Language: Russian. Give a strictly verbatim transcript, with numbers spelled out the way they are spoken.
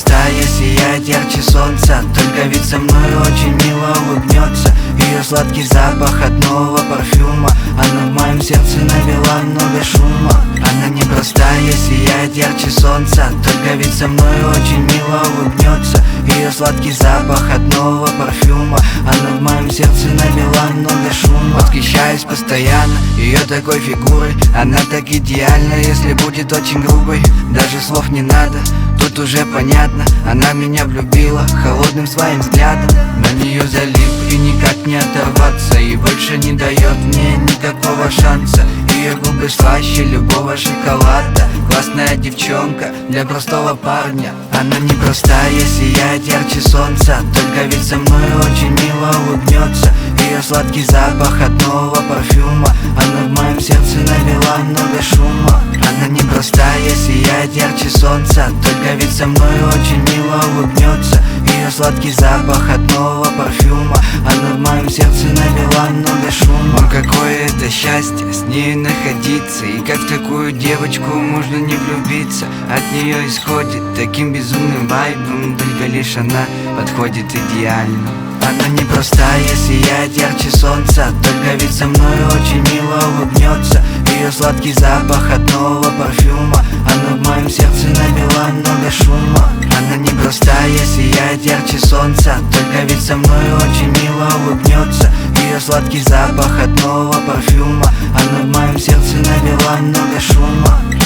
непростая, сияет ярче солнца. Только ведь со мной очень мило улыбнется. Ее сладкий запах от нового парфюма. Она в моем сердце навела много шума. Она непростая, сияет ярче солнца. Только ведь со мной очень мило улыбнется. Ее сладкий запах от нового парфюма. Она в моем сердце навела много шума. Восхищаюсь постоянно ее такой фигурой. Она так идеальна, если будет очень грубой. Даже слов не надо, тут уже понятно. Она меня влюбила холодным своим взглядом. На нее залип и никак не оторваться. И больше не дает мне никакого шанса. Ее губы слаще любого шоколада. Классная девчонка для простого парня. Она непростая, сияет ярче солнца. Только ведь со мной очень мило улыбнется. Ее сладкий запах от нового парфюма. Она в моем сердце навела много шума. Она непростая, сияет ярче солнца. Только ведь со мной очень мило улыбнется. Ее сладкий запах от нового парфюма. Она в моем сердце навела много шума. Но какое это счастье с ней находиться. И как в такую девочку можно не влюбиться. От нее исходит таким безумным вайбом. Только лишь она подходит идеально. Она непростая, сияет ярче солнца. Только ведь со мной очень мило улыбнется. Ее сладкий запах от нового парфюма. Она в моем сердце навела много шума. Она непростая, сияет ярче солнца. Только ведь со мной очень мило улыбнется. Ее сладкий запах от нового парфюма. Она в моем сердце навела много шума.